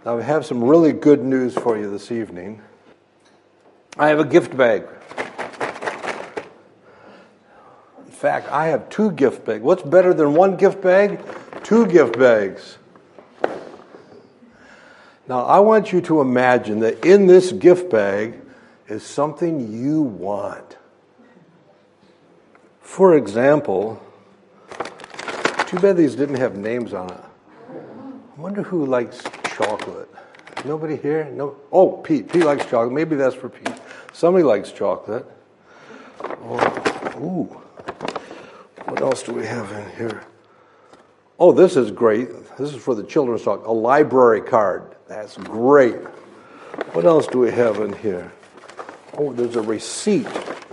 Now, I have some really good news for you this evening. I have a gift bag. In fact, I have 2 gift bags. What's better than 1 gift bag? 2 gift bags. Now, I want you to imagine that in this gift bag is something you want. For example, too bad these didn't have names on it. I wonder who likes chocolate. Nobody here? No. Oh, Pete. Pete likes chocolate. Maybe that's for Pete. Somebody likes chocolate. Oh, ooh. What else do we have in here? Oh, this is great. This is for the children's talk. A library card. That's great. What else do we have in here? Oh, there's a receipt.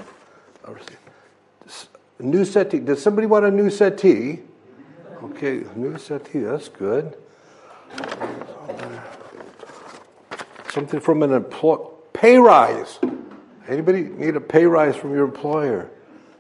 A new settee. Does somebody want a new settee? Okay, new settee. That's good. Something from an employer. Pay rise. Anybody need a pay rise from your employer?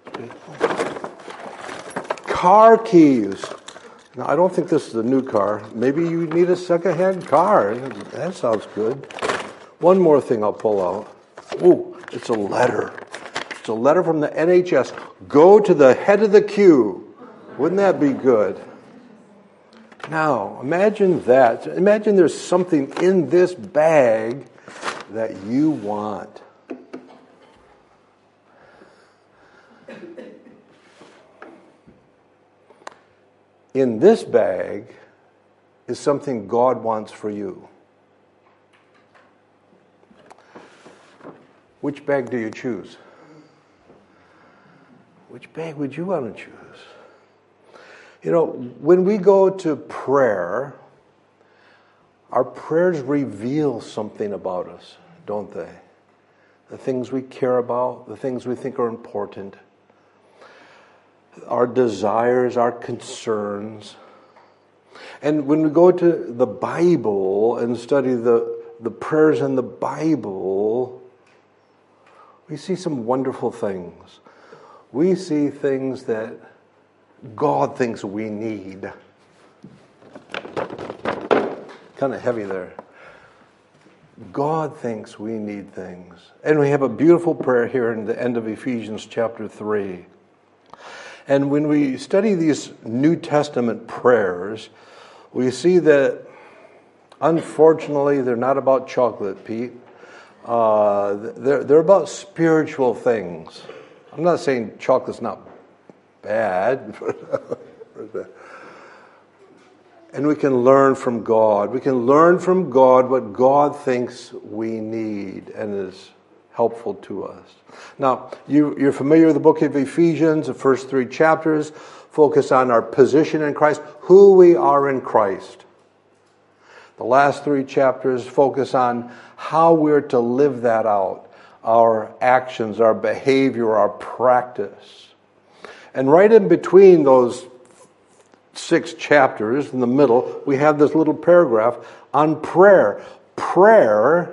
Car keys. Now, I don't think this is a new car. Maybe you need a second-hand car. That sounds good. One more thing I'll pull out. Ooh, it's a letter. It's a letter from the NHS. Go to the head of the queue. Wouldn't that be good? Now, imagine that. Imagine there's something in this bag that you want. In this bag is something God wants for you. Which bag do you choose? Which bag would you want to choose? You know, when we go to prayer, our prayers reveal something about us, don't they? The things we care about, the things we think are important, our desires, our concerns. And when we go to the Bible and study the prayers in the Bible, we see some wonderful things. We see things that God thinks we need. Kind of heavy there. God thinks we need things. And we have a beautiful prayer here in the end of Ephesians chapter 3. And when we study these New Testament prayers, we see that, unfortunately, they're not about chocolate, Pete. They're about spiritual things. I'm not saying chocolate's not bad. And we can learn from God. We can learn from God what God thinks we need and is helpful to us. Now, you're familiar with the book of Ephesians. The first 3 chapters focus on our position in Christ, who we are in Christ. The last 3 chapters focus on how we're to live that out, our actions, our behavior, our practice. And right in between those 6 chapters, in the middle, we have this little paragraph on prayer. Prayer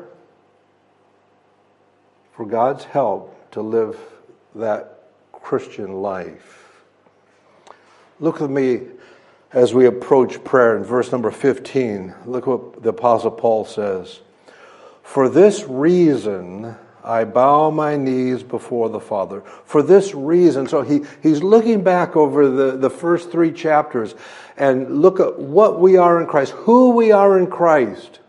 for God's help to live that Christian life. Look with me as we approach prayer in verse number 15. Look what the Apostle Paul says. For this reason I bow my knees before the Father. For this reason. So he's looking back over the first 3 chapters and look at what we are in Christ, who we are in Christ.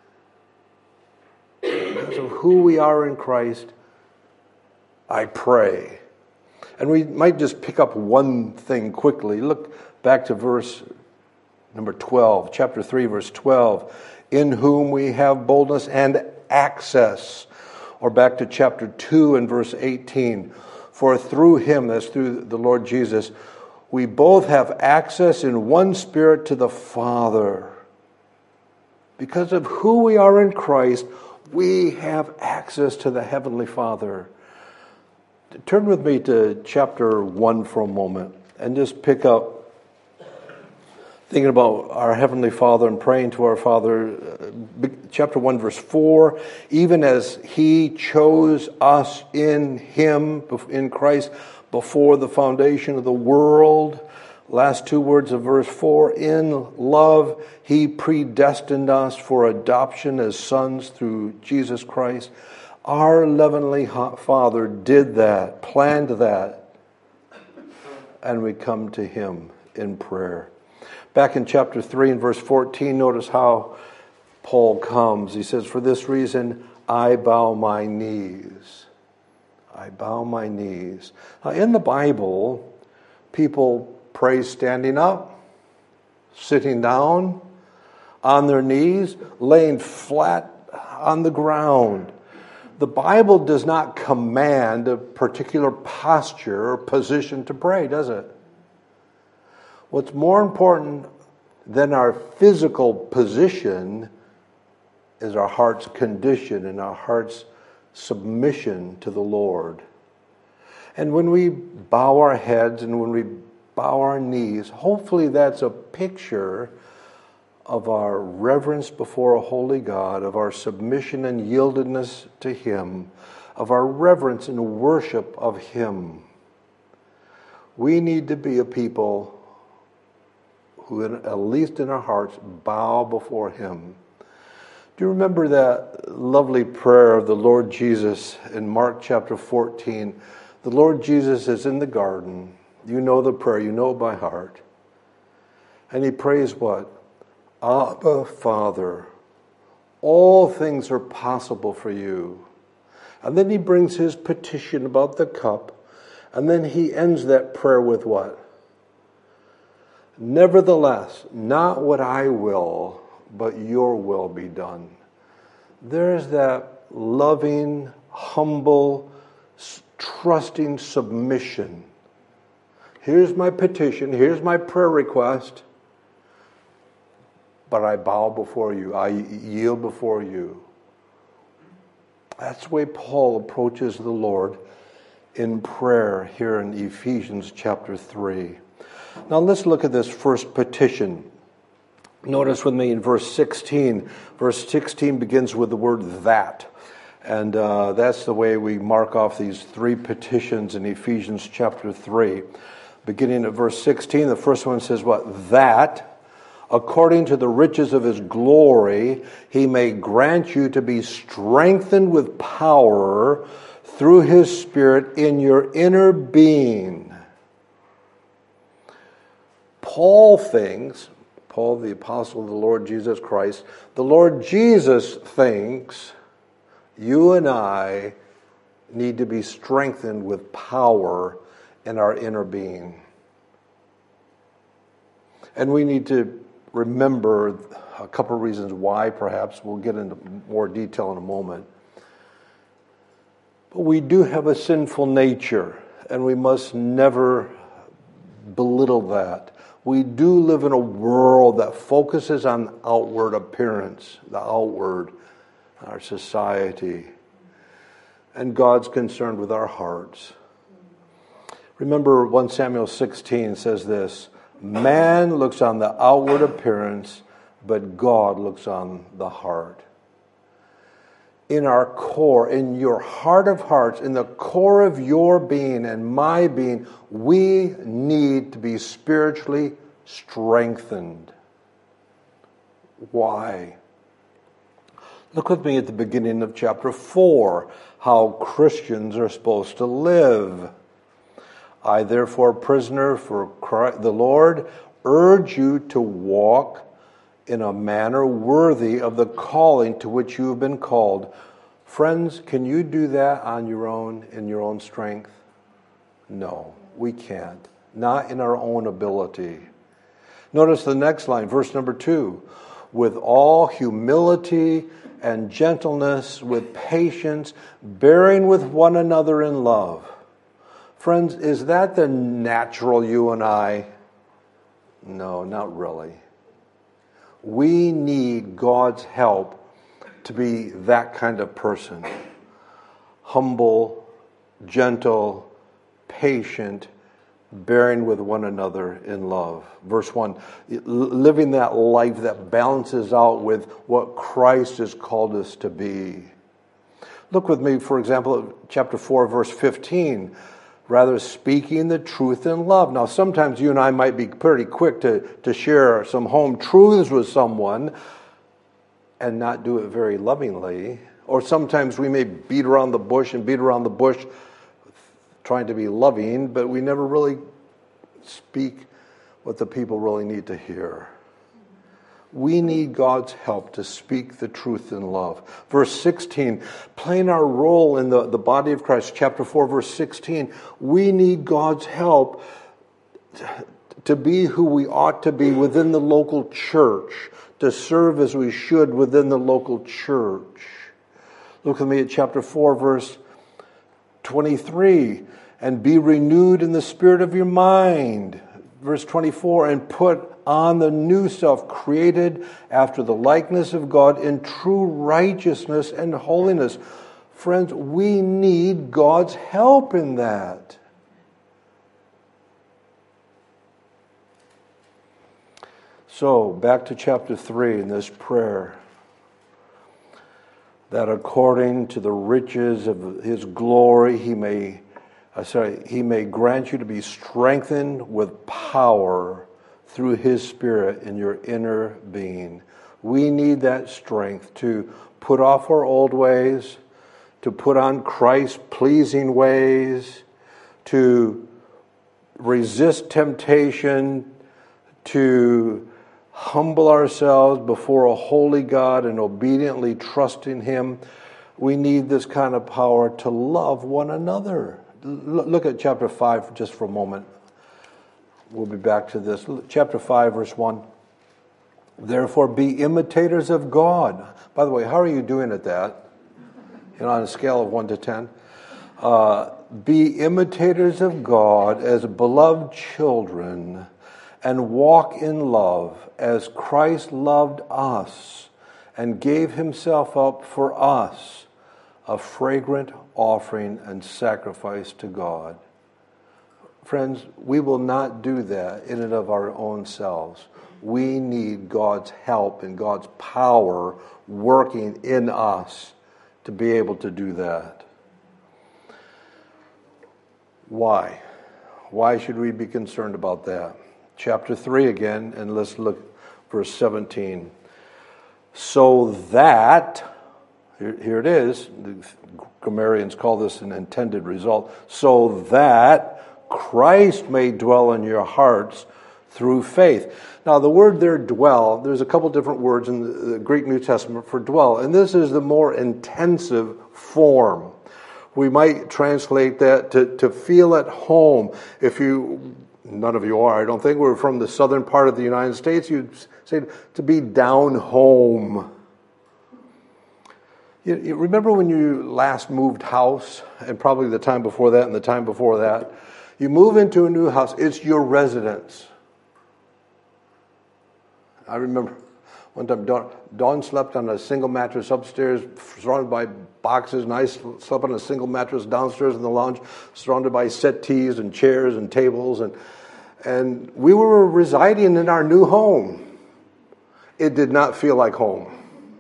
Because of who we are in Christ, I pray. And we might just pick up one thing quickly. Look back to verse number 12, chapter 3, verse 12. In whom we have boldness and access. Or back to chapter 2 and verse 18. For through him, that's through the Lord Jesus, we both have access in one Spirit to the Father. Because of who we are in Christ, we have access to the Heavenly Father. Turn with me to chapter 1 for a moment and just pick up thinking about our Heavenly Father and praying to our Father. Chapter 1, verse 4, even as He chose us in Him, in Christ, before the foundation of the world. Last two words of verse 4, in love he predestined us for adoption as sons through Jesus Christ. Our Heavenly Father did that, planned that, and we come to him in prayer. Back in chapter 3 and verse 14, notice how Paul comes. He says, for this reason, I bow my knees. I bow my knees. Now, in the Bible, people pray standing up, sitting down, on their knees, laying flat on the ground. The Bible does not command a particular posture or position to pray, does it? What's more important than our physical position is our heart's condition and our heart's submission to the Lord. And when we bow our heads and when we bow our knees, hopefully that's a picture of our reverence before a holy God, of our submission and yieldedness to him, of our reverence and worship of him. We need to be a people who, at least in our hearts, bow before him. Do you remember that lovely prayer of the Lord Jesus in Mark chapter 14? The Lord Jesus is in the garden. You know the prayer, you know it by heart. And he prays what? Abba, Father, all things are possible for you. And then he brings his petition about the cup. And then he ends that prayer with what? Nevertheless, not what I will, but your will be done. There's that loving, humble, trusting submission. Here's my petition, here's my prayer request, but I bow before you, I yield before you. That's the way Paul approaches the Lord in prayer here in Ephesians chapter 3. Now let's look at this first petition. Notice with me in verse 16. Verse 16 begins with the word that. And that's the way we mark off these three petitions in Ephesians chapter 3. Beginning at verse 16, the first one says what? That, according to the riches of his glory, he may grant you to be strengthened with power through his Spirit in your inner being. Paul the apostle of the Lord Jesus Christ, the Lord Jesus thinks you and I need to be strengthened with power in our inner being. And we need to remember a couple of reasons why, perhaps. We'll get into more detail in a moment. But we do have a sinful nature, and we must never belittle that. We do live in a world that focuses on outward appearance, the outward, our society. And God's concerned with our hearts. Remember 1 Samuel 16 says this, man looks on the outward appearance, but God looks on the heart. In our core, in your heart of hearts, in the core of your being and my being, we need to be spiritually strengthened. Why? Look with me at the beginning of chapter 4, how Christians are supposed to live. I, therefore, prisoner for Christ, the Lord, urge you to walk in a manner worthy of the calling to which you have been called. Friends, can you do that on your own, in your own strength? No, we can't. Not in our own ability. Notice the next line, verse number 2. With all humility and gentleness, with patience, bearing with one another in love. Friends, is that the natural you and I? No, not really. We need God's help to be that kind of person. Humble, gentle, patient, bearing with one another in love. Verse 1, living that life that balances out with what Christ has called us to be. Look with me, for example, at chapter 4, verse 15. rather speaking the truth in love. Now, sometimes you and I might be pretty quick to share some home truths with someone and not do it very lovingly. Or sometimes we may beat around the bush trying to be loving, but we never really speak what the people really need to hear. We need God's help to speak the truth in love. Verse 16, playing our role in the body of Christ, chapter 4, verse 16, we need God's help to be who we ought to be within the local church, to serve as we should within the local church. Look with me at chapter 4, verse 23, and be renewed in the spirit of your mind. Verse 24, and put on the new self, created after the likeness of God in true righteousness and holiness. Friends, we need God's help in that. So, back to chapter 3 in this prayer. That according to the riches of his glory, he may grant you to be strengthened with power through his Spirit in your inner being. We need that strength to put off our old ways, to put on Christ-pleasing ways, to resist temptation, to humble ourselves before a holy God and obediently trust in him. We need this kind of power to love one another. Look at chapter 5 just for a moment. We'll be back to this. Chapter 5, verse 1. Therefore, be imitators of God. By the way, how are you doing at that? On a scale of 1 to 10. Be imitators of God as beloved children, and walk in love as Christ loved us and gave himself up for us, a fragrant offering and sacrifice to God. Friends, we will not do that in and of our own selves. We need God's help and God's power working in us to be able to do that. Why? Why should we be concerned about that? Chapter 3 again, and let's look verse 17. So that, here it is, the grammarians call this an intended result, so that Christ may dwell in your hearts through faith. Now the word there, dwell, there's a couple different words in the Greek New Testament for dwell, and this is the more intensive form. We might translate that to feel at home. If you, none of you are, I don't think, we're from the southern part of the United States, you'd say to be down home. You remember when you last moved house, and probably the time before that and the time before that, you move into a new house, it's your residence. I remember one time Dawn slept on a single mattress upstairs, surrounded by boxes, and I slept on a single mattress downstairs in the lounge, surrounded by settees and chairs and tables, and we were residing in our new home. It did not feel like home.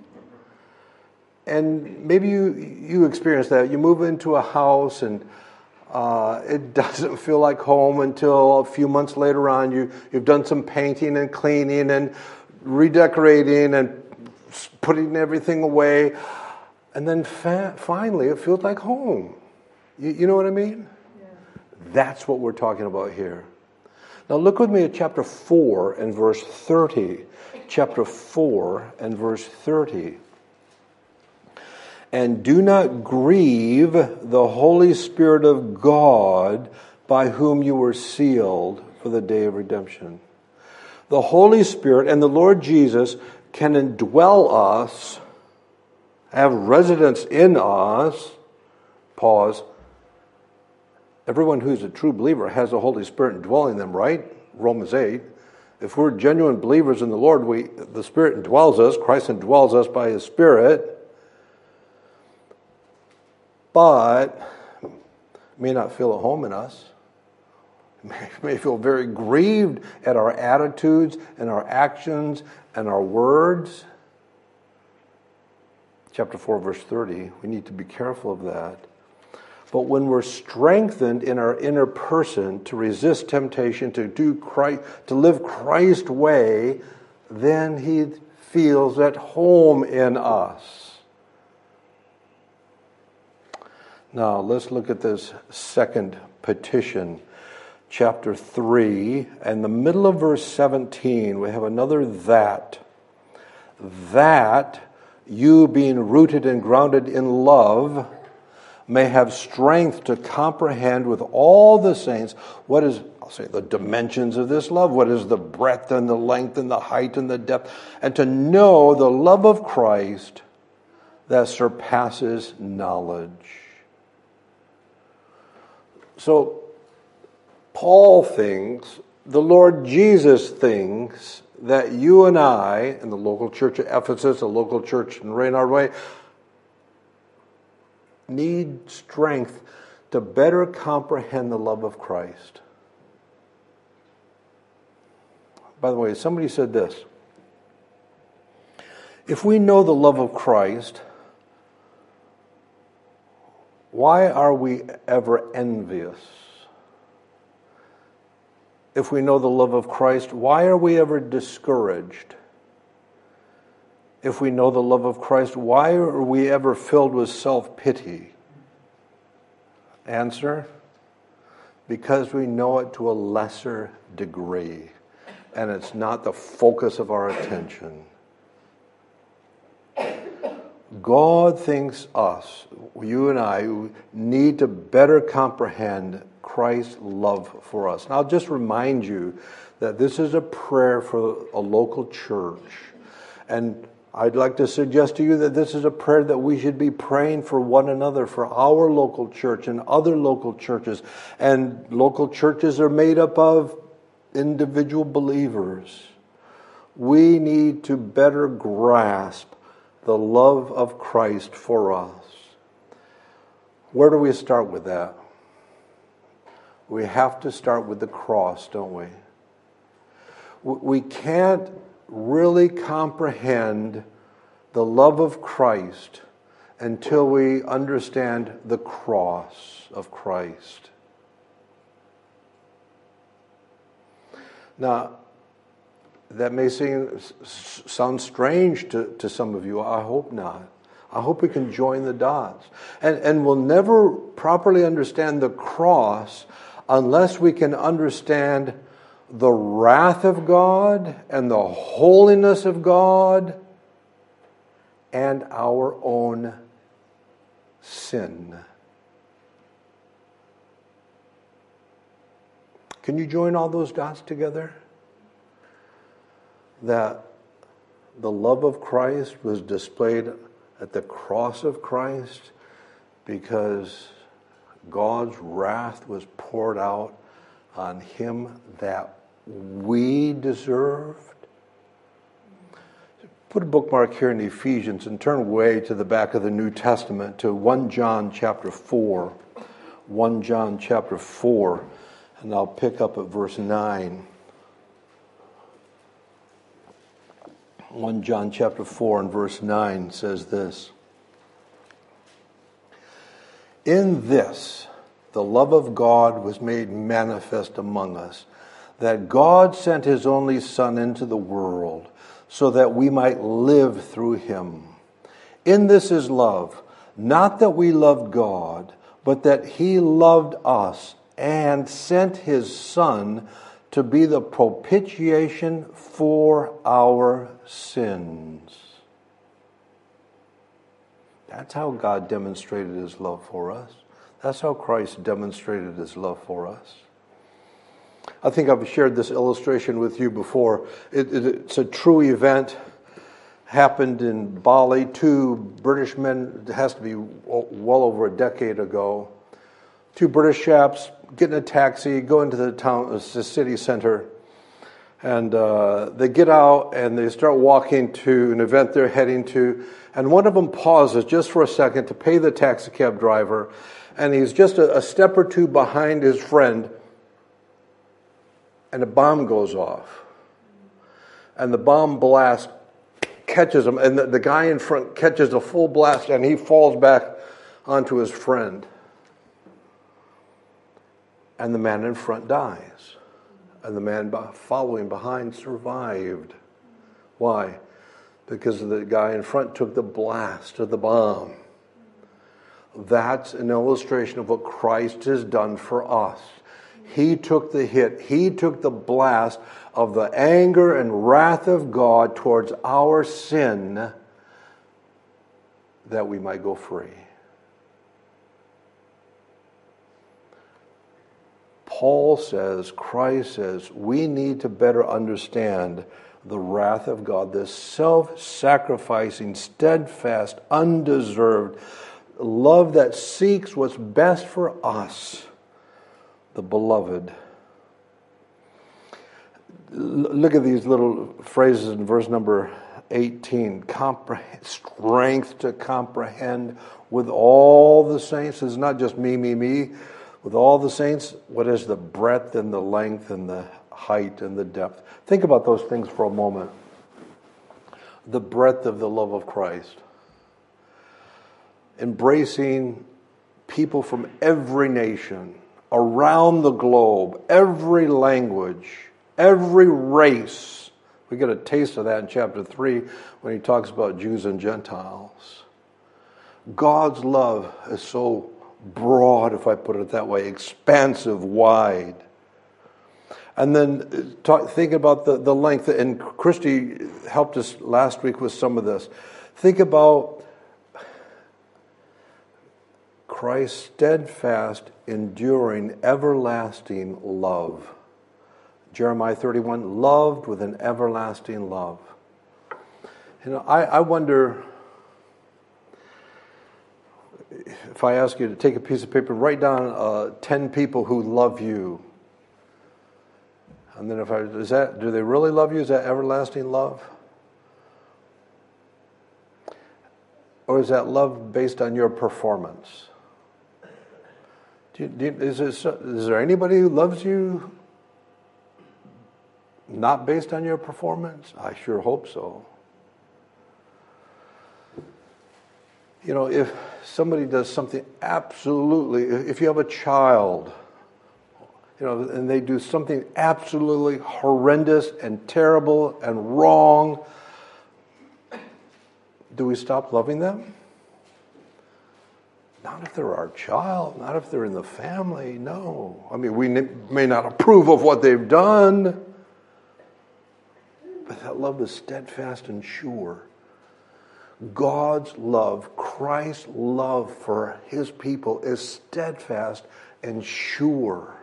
And maybe you experienced that. You move into a house and it doesn't feel like home until a few months later on. You've done some painting and cleaning and redecorating and putting everything away. And then finally it feels like home. You know what I mean? Yeah. That's what we're talking about here. Now look with me at chapter 4 and verse 30. Chapter 4 and verse 30. And do not grieve the Holy Spirit of God, by whom you were sealed for the day of redemption. The Holy Spirit and the Lord Jesus can indwell us, have residence in us. Pause. Everyone who's a true believer has the Holy Spirit indwelling them, right? Romans 8. If we're genuine believers in the Lord, the Spirit indwells us. Christ indwells us by His Spirit. But may not feel at home in us. May feel very grieved at our attitudes and our actions and our words. Chapter 4, verse 30, we need to be careful of that. But when we're strengthened in our inner person to resist temptation, to live Christ's way, then He feels at home in us. Now, let's look at this second petition, chapter 3, and the middle of verse 17, we have another that. That you, being rooted and grounded in love, may have strength to comprehend with all the saints what is, I'll say, the dimensions of this love, what is the breadth and the length and the height and the depth, and to know the love of Christ that surpasses knowledge. So, Paul thinks, the Lord Jesus thinks, that you and I, in the local church of Ephesus, the local church in Reynard Way, need strength to better comprehend the love of Christ. By the way, somebody said this: if we know the love of Christ, why are we ever envious? If we know the love of Christ, why are we ever discouraged? If we know the love of Christ, why are we ever filled with self-pity? Answer: because we know it to a lesser degree, and it's not the focus of our attention. God thinks us, you and I, need to better comprehend Christ's love for us. And I'll just remind you that this is a prayer for a local church. And I'd like to suggest to you that this is a prayer that we should be praying for one another, for our local church and other local churches. And local churches are made up of individual believers. We need to better grasp the love of Christ for us. Where do we start with that? We have to start with the cross, don't we? We can't really comprehend the love of Christ until we understand the cross of Christ. Now, that may sound strange to some of you. I hope not. I hope we can join the dots. And we'll never properly understand the cross unless we can understand the wrath of God and the holiness of God and our own sin. Can you join all those dots together? That the love of Christ was displayed at the cross of Christ because God's wrath was poured out on Him that we deserved. Put a bookmark here in Ephesians and turn way to the back of the New Testament to 1 John chapter 4. 1 John chapter 4, and I'll pick up at verse 9. 1 John chapter 4 and verse 9 says this: in this, the love of God was made manifest among us, that God sent His only Son into the world, so that we might live through Him. In this is love, not that we loved God, but that He loved us and sent His Son to be the propitiation for our sins. That's how God demonstrated His love for us. That's how Christ demonstrated His love for us. I think I've shared this illustration with you before. It's a true event. Happened in Bali. Two British men, it has to be well over a decade ago. Two British chaps get in a taxi, go into the city center, and they get out and they start walking to an event they're heading to. And one of them pauses just for a second to pay the taxi cab driver, and he's just a step or two behind his friend, and a bomb goes off. And the bomb blast catches him, and the guy in front catches a full blast, and he falls back onto his friend. and the man in front dies. And the man following behind survived. Why? Because the guy in front took the blast of the bomb. That's an illustration of what Christ has done for us. He took the hit. He took the blast of the anger and wrath of God towards our sin that we might go free. Paul says, Christ says, we need to better understand the wrath of God, this self-sacrificing, steadfast, undeserved love that seeks what's best for us, the beloved. Look at these little phrases in verse number 18. Strength to comprehend with all the saints. It's not just me. With all the saints, what is the breadth and the length and the height and the depth? Think about those things for a moment. The breadth of the love of Christ. Embracing people from every nation, around the globe, every language, every race. We get a taste of that in chapter 3 when he talks about Jews and Gentiles. God's love is so broad, if I put it that way, expansive, wide. And then think about the length, and Christy helped us last week with some of this. Think about Christ's steadfast, enduring, everlasting love. Jeremiah 31, loved with an everlasting love. You know, I wonder, if I ask you to take a piece of paper, write down 10 people who love you. And then do they really love you? Is that everlasting love? Or is that love based on your performance? Is there anybody who loves you not based on your performance? I sure hope so. You know, if somebody does something absolutely, if you have a child, you know, and they do something absolutely horrendous and terrible and wrong, do we stop loving them? Not if they're our child, not if they're in the family, no. I mean, we may not approve of what they've done, but that love is steadfast and sure. God's love, Christ's love for his people is steadfast and sure.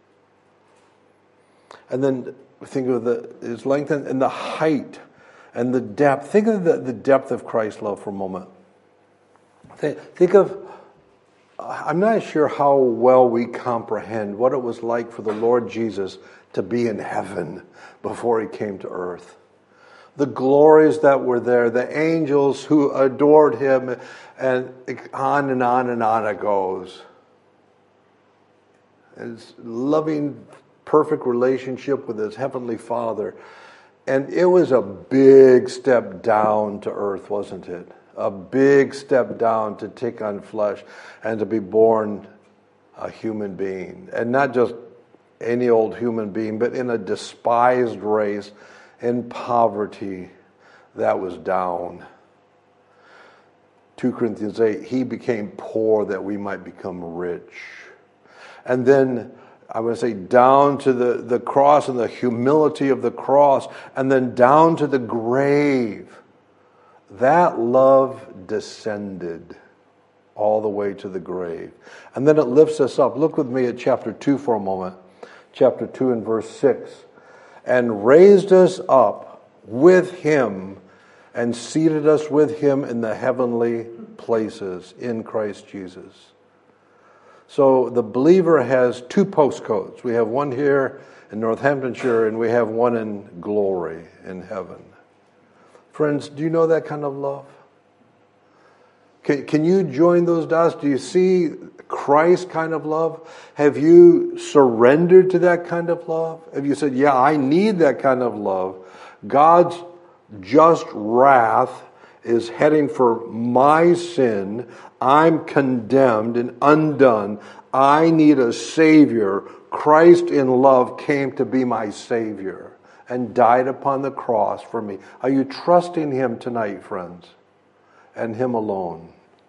And then think of its length and the height and the depth. Think of the depth of Christ's love for a moment. Think of, I'm not sure how well we comprehend what it was like for the Lord Jesus to be in heaven before he came to earth. The glories that were there, the angels who adored him, and on and on and on it goes. His loving, perfect relationship with his heavenly Father. And it was a big step down to earth, wasn't it? A big step down to take on flesh and to be born a human being. And not just any old human being, but in a despised race, in poverty. That was down. 2 Corinthians 8, he became poor that we might become rich. And then I would say down to the cross and the humility of the cross, and then down to the grave. That love descended all the way to the grave. And then it lifts us up. Look with me at chapter 2 for a moment. Chapter 2 and verse 6. And raised us up with him and seated us with him in the heavenly places in Christ Jesus. So the believer has 2 postcodes. We have one here in Northamptonshire and we have one in glory in heaven. Friends, do you know that kind of love? Can you join those dots? Do you see Christ kind of love? Have you surrendered to that kind of love? Have you said, yeah, I need that kind of love? God's just wrath is heading for my sin. I'm condemned and undone. I need a Savior. Christ in love came to be my Savior and died upon the cross for me. Are you trusting Him tonight, friends? And Him alone.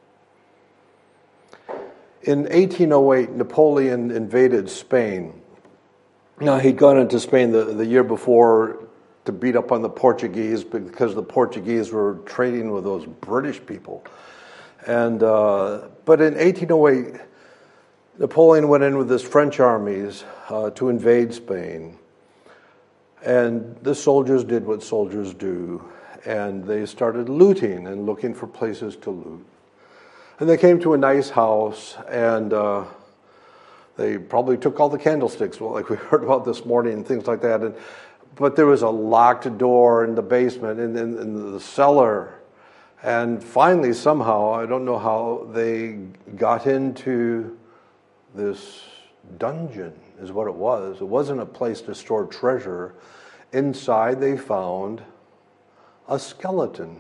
In 1808, Napoleon invaded Spain. Now, he'd gone into Spain the year before to beat up on the Portuguese because the Portuguese were trading with those British people. And but in 1808, Napoleon went in with his French armies to invade Spain. And the soldiers did what soldiers do. And they started looting and looking for places to loot. And they came to a nice house, and they probably took all the candlesticks, like we heard about this morning, and things like that. But there was a locked door in the basement, in the cellar. And finally, somehow, I don't know how, they got into this dungeon, is what it was. It wasn't a place to store treasure. Inside, they found a skeleton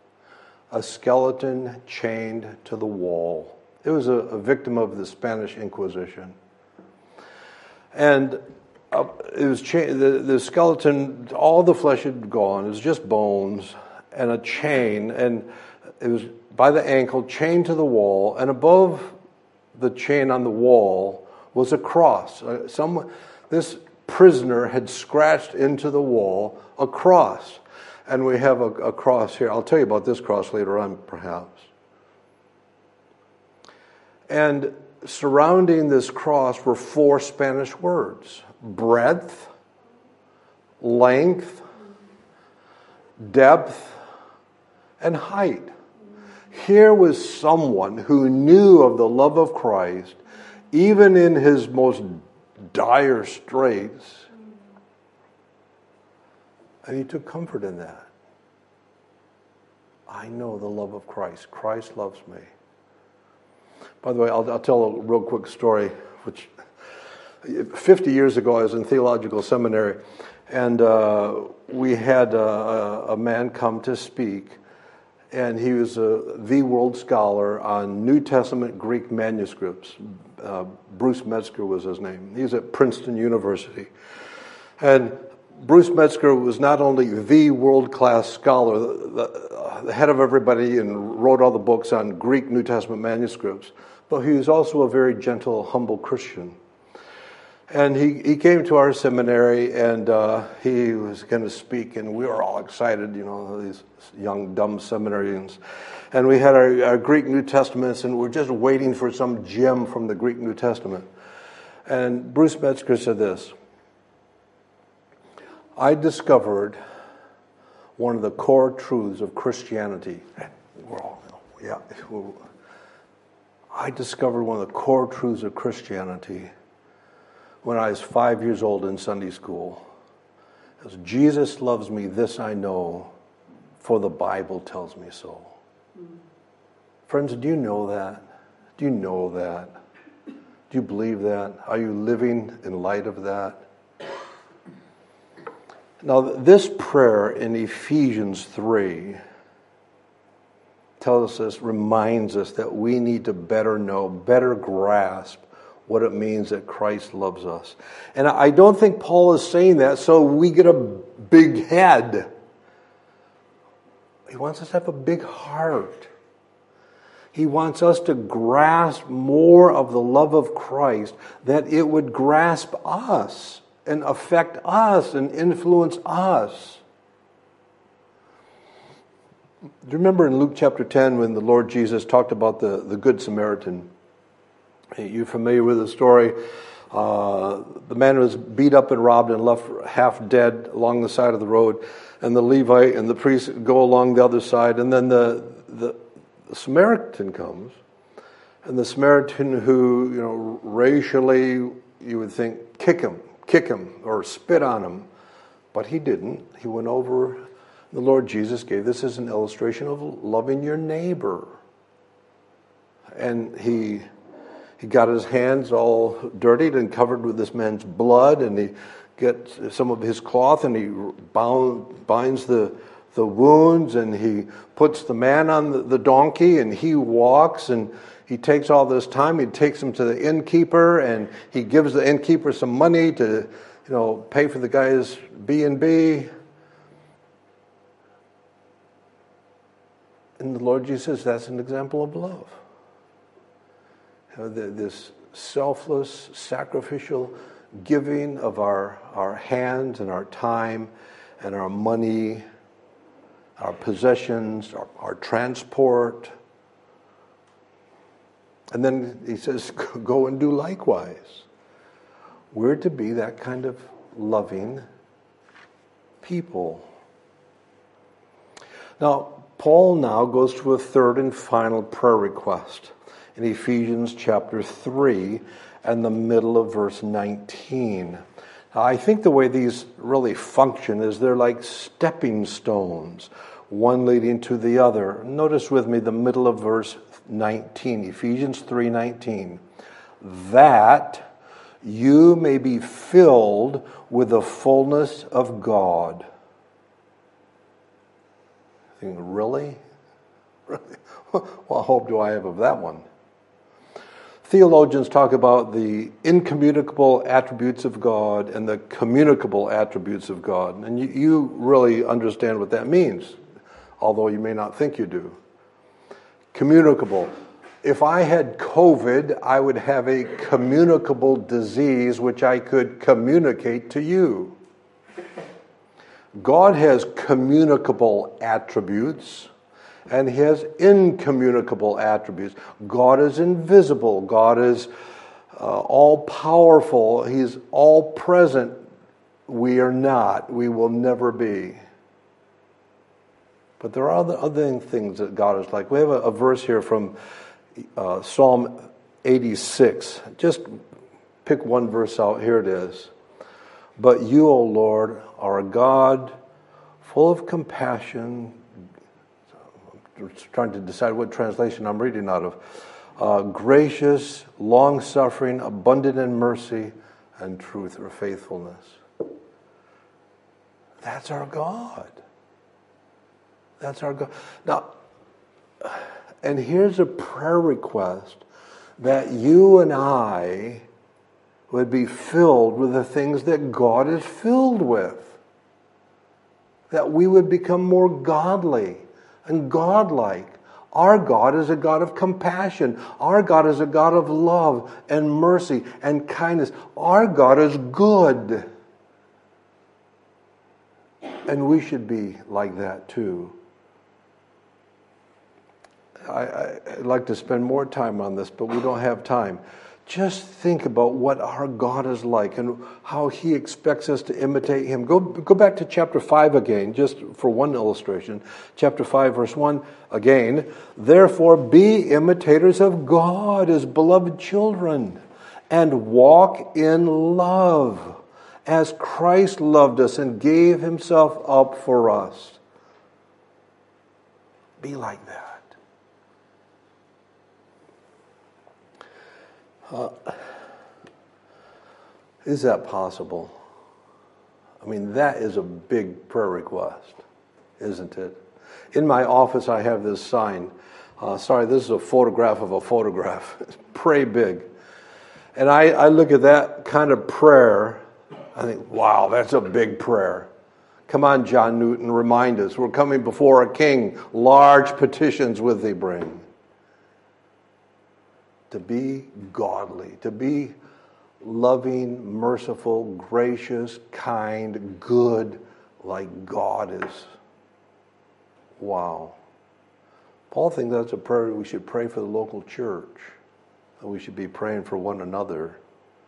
chained to the wall. It was a victim of the Spanish Inquisition. And it was the skeleton, all the flesh had gone. It was just bones and a chain, and it was by the ankle, chained to the wall, and above the chain on the wall was a cross. This prisoner had scratched into the wall a cross. And we have a cross here. I'll tell you about this cross later on, perhaps. And surrounding this cross were 4 Spanish words: breadth, length, depth, and height. Here was someone who knew of the love of Christ, even in his most dire straits. And he took comfort in that. I know the love of Christ. Christ loves me. By the way, I'll tell a real quick story, which 50 years ago I was in theological seminary, and we had a man come to speak, and he was the world scholar on New Testament Greek manuscripts. Bruce Metzger was his name. He was at Princeton University. And Bruce Metzger was not only the world-class scholar, the head of everybody, and wrote all the books on Greek New Testament manuscripts, but he was also a very gentle, humble Christian. And he came to our seminary, and he was going to speak, and we were all excited, these young, dumb seminarians. And we had our Greek New Testaments, and we're just waiting for some gem from the Greek New Testament. And Bruce Metzger said this: I discovered one of the core truths of Christianity. I discovered one of the core truths of Christianity when I was 5 years old in Sunday school. It was, Jesus loves me, this I know, for the Bible tells me so. Friends, do you know that? Do you know that? Do you believe that? Are you living in light of that? Now, this prayer in Ephesians 3 tells us, reminds us that we need to better know, better grasp what it means that Christ loves us. And I don't think Paul is saying that so we get a big head. He wants us to have a big heart. He wants us to grasp more of the love of Christ, that it would grasp us and affect us and influence us. Do you remember in Luke chapter 10 when the Lord Jesus talked about the Good Samaritan? You're familiar with the story. The man was beat up and robbed and left half dead along the side of the road. And the Levite and the priest go along the other side. And then the Samaritan comes. And the Samaritan who, racially, you would think, kick him or spit on him. But he didn't. He went over. The Lord Jesus gave this as an illustration of loving your neighbor. And he got his hands all dirtied and covered with this man's blood, and he gets some of his cloth and he binds the the wounds, and he puts the man on the donkey, and he walks, and he takes all this time. He takes him to the innkeeper, and he gives the innkeeper some money to, pay for the guy's B&B. And the Lord Jesus says that's an example of love. This selfless, sacrificial giving of our hands and our time and our money, our possessions, our transport. And then he says, go and do likewise. We're to be that kind of loving people. Now, Paul now goes to a third and final prayer request in Ephesians chapter 3 and the middle of verse 19. Now, I think the way these really function is they're like stepping stones, one leading to the other. Notice with me the middle of verse 19, Ephesians 3:19. That you may be filled with the fullness of God. Really? What hope do I have of that one? Theologians talk about the incommunicable attributes of God and the communicable attributes of God. And you really understand what that means, although you may not think you do. Communicable. If I had COVID, I would have a communicable disease which I could communicate to you. God has communicable attributes, and He has incommunicable attributes. God is invisible. God is all-powerful. He's all-present. We are not. We will never be. But there are other things that God is like. We have a verse here from Psalm 86. Just pick one verse out. Here it is. But you, O Lord, are a God full of compassion. I'm trying to decide what translation I'm reading out of. Gracious, long-suffering, abundant in mercy and truth or faithfulness. That's our God. That's our God. Now, and here's a prayer request that you and I would be filled with the things that God is filled with. That we would become more godly and godlike. Our God is a God of compassion. Our God is a God of love and mercy and kindness. Our God is good. And we should be like that too. I'd like to spend more time on this, but we don't have time. Just think about what our God is like and how He expects us to imitate Him. Go back to chapter 5 again, just for one illustration. Chapter 5, verse 1 again. Therefore be imitators of God as beloved children, and walk in love, as Christ loved us and gave Himself up for us. Be like that. Is that possible? I mean, that is a big prayer request, isn't it? In my office, I have this sign. This is a photograph of a photograph. Pray big. And I look at that kind of prayer, I think, wow, that's a big prayer. Come on, John Newton, remind us. We're coming before a king. Large petitions with thee bring. To be godly, to be loving, merciful, gracious, kind, good, like God is. Wow. Paul thinks that's a prayer we should pray for the local church. That we should be praying for one another.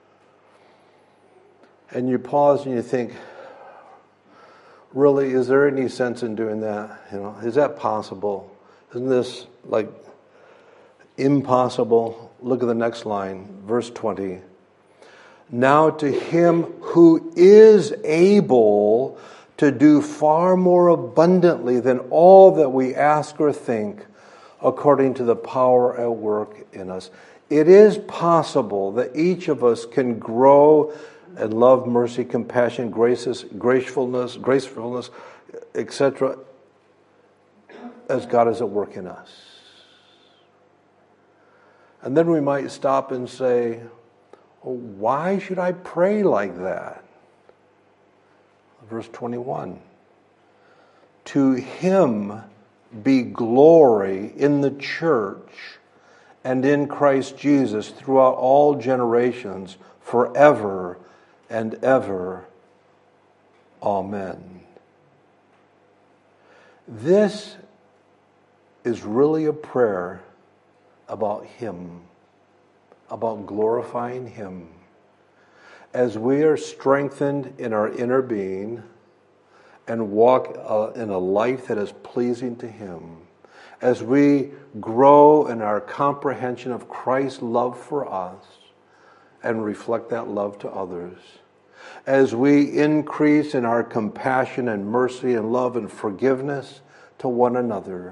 And you pause and you think, really, is there any sense in doing that? Is that possible? Isn't this like impossible? Look at the next line, verse 20. Now to Him who is able to do far more abundantly than all that we ask or think, according to the power at work in us. It is possible that each of us can grow in love, mercy, compassion, gracefulness, etc., as God is at work in us. And then we might stop and say, well, why should I pray like that? Verse 21. To him be glory in the church and in Christ Jesus throughout all generations, forever and ever. Amen. This is really a prayer about him, about glorifying him. As we are strengthened in our inner being and walk in a life that is pleasing to him, as we grow in our comprehension of Christ's love for us and reflect that love to others, as we increase in our compassion and mercy and love and forgiveness to one another,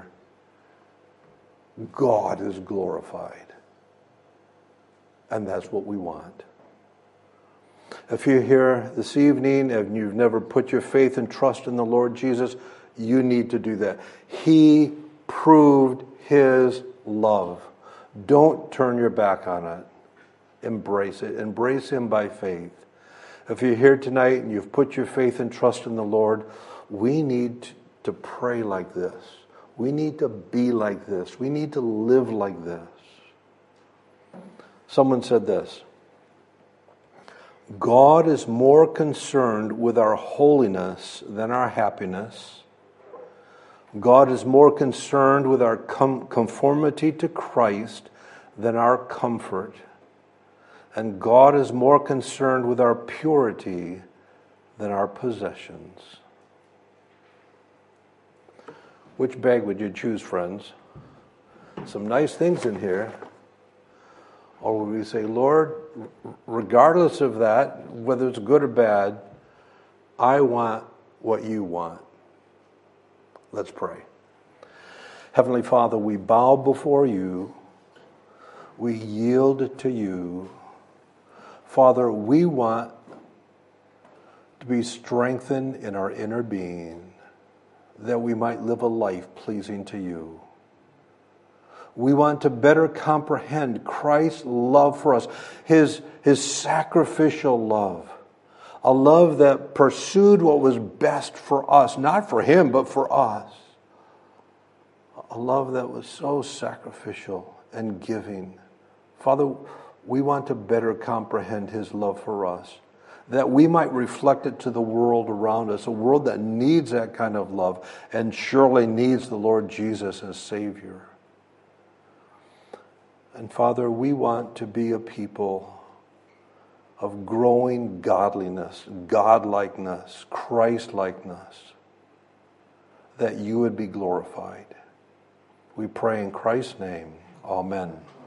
God is glorified. And that's what we want. If you're here this evening and you've never put your faith and trust in the Lord Jesus, you need to do that. He proved his love. Don't turn your back on it. Embrace it. Embrace him by faith. If you're here tonight and you've put your faith and trust in the Lord, we need to pray like this. We need to be like this. We need to live like this. Someone said this: God is more concerned with our holiness than our happiness. God is more concerned with our conformity to Christ than our comfort. And God is more concerned with our purity than our possessions. Which bag would you choose, friends? Some nice things in here. Or would we say, Lord, regardless of that, whether it's good or bad, I want what you want. Let's pray. Heavenly Father, we bow before you. We yield to you. Father, we want to be strengthened in our inner being, that we might live a life pleasing to you. We want to better comprehend Christ's love for us, his sacrificial love, a love that pursued what was best for us, not for him, but for us. A love that was so sacrificial and giving. Father, we want to better comprehend his love for us, that we might reflect it to the world around us, a world that needs that kind of love and surely needs the Lord Jesus as Savior. And Father, we want to be a people of growing godliness, godlikeness, Christ-likeness, that you would be glorified. We pray in Christ's name. Amen.